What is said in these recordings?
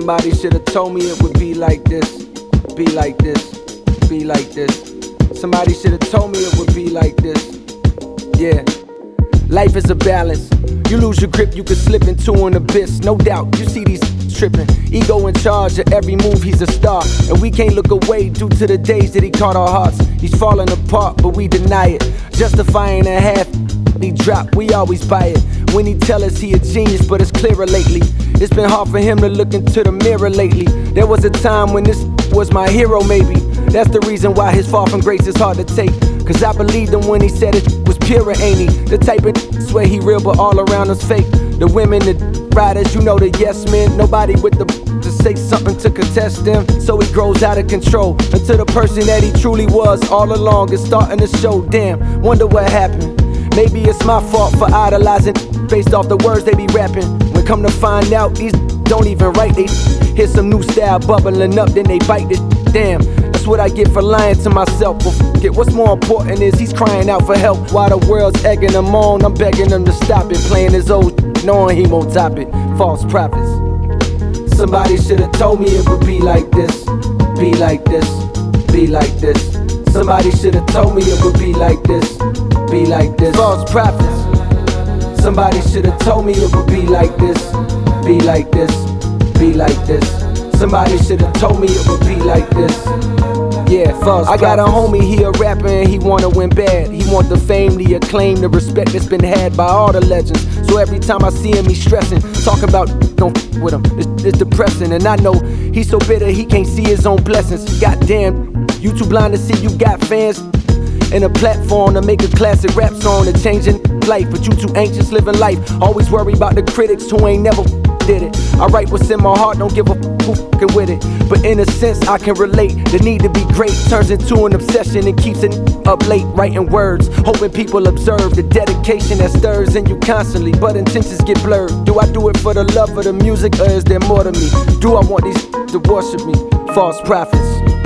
Somebody should've told me it would be like this, be like this, be like this. Somebody should've told me it would be like this. Yeah. Life is a balance. You lose your grip, you could slip into an abyss. No doubt, you see these tripping. Ego in charge of every move, he's a star. And we can't look away due to the days that he caught our hearts. He's falling apart, but we deny it. Justifying a half he drop, we always buy it. When he tell us he a genius, but it's clearer lately. It's been hard for him to look into the mirror lately. There was a time when this was my hero, maybe. That's the reason why his fall from grace is hard to take. Cause I believed him when he said it was pure, ain't he? The type of swear he real, but all around us fake. The women, the riders, you know the yes men. Nobody with the to say something to contest them. So he grows out of control until the person that he truly was all along is starting to show. Damn, wonder what happened. Maybe it's my fault for idolizing based off the words they be rapping. When come to find out, these don't even write. They hear some new style bubbling up, then they bite this. Damn, that's what I get for lying to myself. But forget what's more important is he's crying out for help. While the world's egging him on, I'm begging him to stop it. Playing his old knowing he won't top it. False prophets. Somebody should've told me it would be like this, be like this, be like this. Somebody should've told me it would be like this, be like this. False prophets. Somebody should've told me it would be like this, be like this, be like this. Somebody should've told me it would be like this. Yeah, false prophets. I got a homie, he a rapper and he wanna win bad. He want the fame, the acclaim, the respect that's been had by all the legends. So every time I see him, he's stressing, talking about don't with him. It's depressing, and I know he's so bitter he can't see his own blessings. Goddamn, you too blind to see you got fans and a platform to make a classic rap song to changing life, but you too anxious living life. Always worry about the critics who ain't never did it. I write what's in my heart, don't give a who fucking with it. But in a sense, I can relate. The need to be great turns into an obsession and keeps it up late, writing words, hoping people observe the dedication that stirs in you constantly. But intentions get blurred. Do I do it for the love of the music, or is there more to me? Do I want these to worship me? False prophets.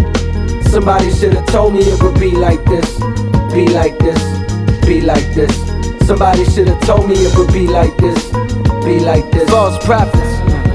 Somebody should've told me it would be like this, be like this, be like this. Somebody should've told me it would be like this, be like this. False prophets.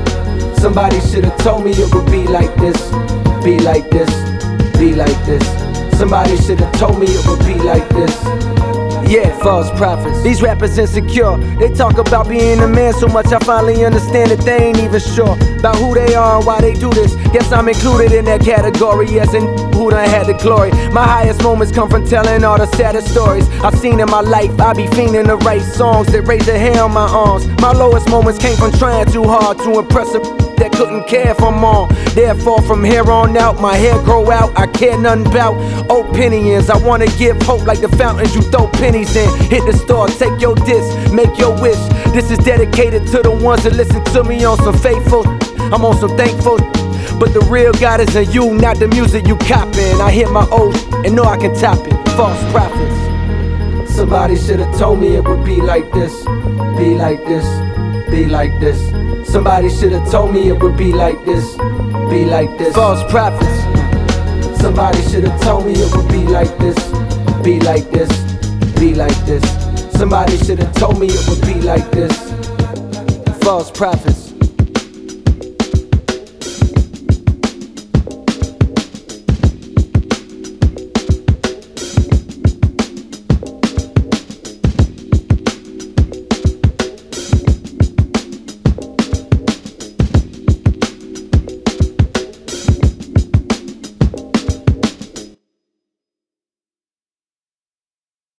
Somebody should've told me it would be like this, be like this, be like this. Somebody should've told me it would be like this. Yeah, false prophets. These rappers insecure. They talk about being a man so much I finally understand that they ain't even sure about who they are and why they do this. Guess I'm included in that category, yes, and who done had the glory. My highest moments come from telling all the saddest stories I've seen in my life. I be fiending to write songs that raise the hair on my arms. My lowest moments came from trying too hard to impress a that couldn't care for mom. Therefore from here on out, my hair grow out. I care nothing about opinions. I wanna give hope like the fountains you throw pennies in. Hit the store, take your disc, make your wish. This is dedicated to the ones that listen to me on some faithful. I'm on some thankful. But the real God is in you, not the music you copying. I hit my old and know I can top it. False prophets. Somebody should've told me it would be like this, be like this, be like this. Somebody should've told me it would be like this, be like this. False prophets. Somebody should've told me it would be like this, be like this, be like this. Somebody should've told me it would be like this. False prophets.